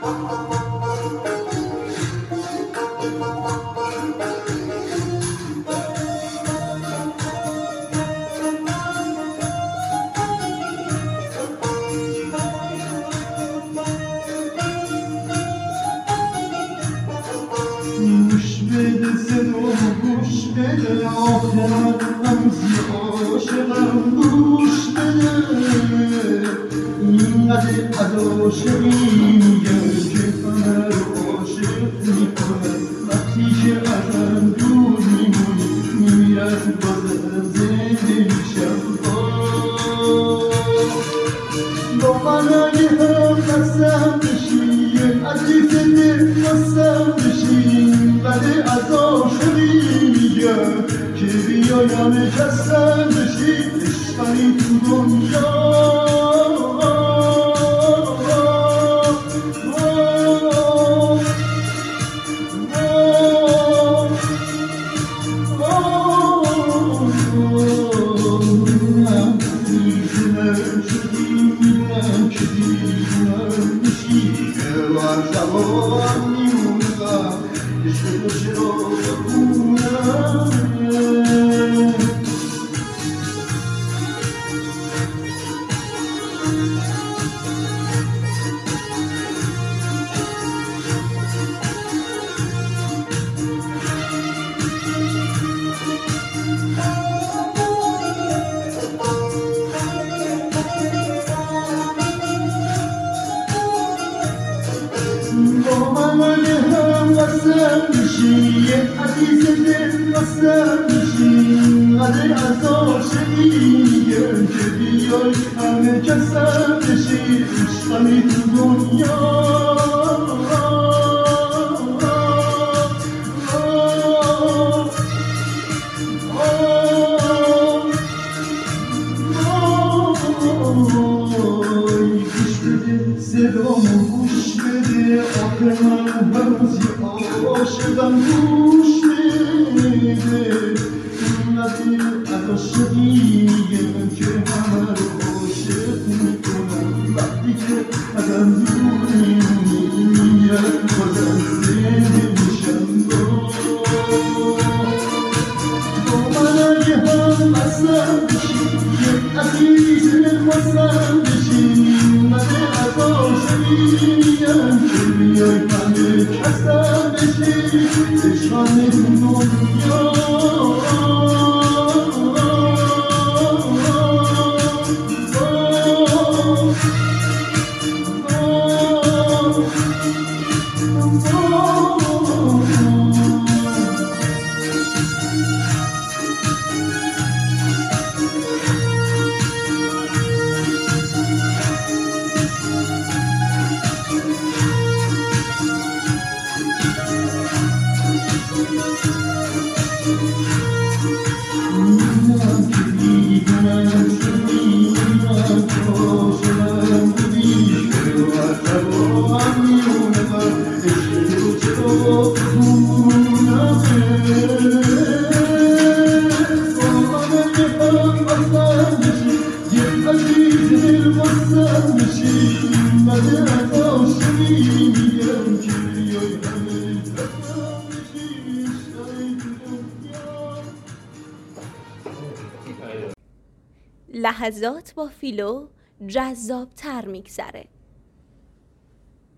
گوش بده صدا گوش بده آخرم همزی عاشقم گوش بده اینقدر از عاشقی میگم که همه رو عاشق میکنم وقتی که ازم دور میمونی میمیرم بازم زنده میشم با من اگه هم قسم بشی عزیز دل قسم بشی ولی از عاشقی میگم که بیایم قسم بشی عشقی تو دنیا با من اگه هم قسم بشی عزیز دل قسم بشی قدر از عاشقی میگم که بیای همه قسم بشی عشقمی تو دنیا صدامو گوش بده آخه من همزی عاشقم گوش بده اینقدر از عاشقی میگم که همه رو عاشق میکنم وقتی که ازم دور میمونی میگم بازم زنده میشم با من اگه هم قسم بشی عزیز دل قسم بشی از عاشقی میگم که بیای همه قسم بشی عشقم دنیا لحظات با فیلو جذاب‌تر میگذره.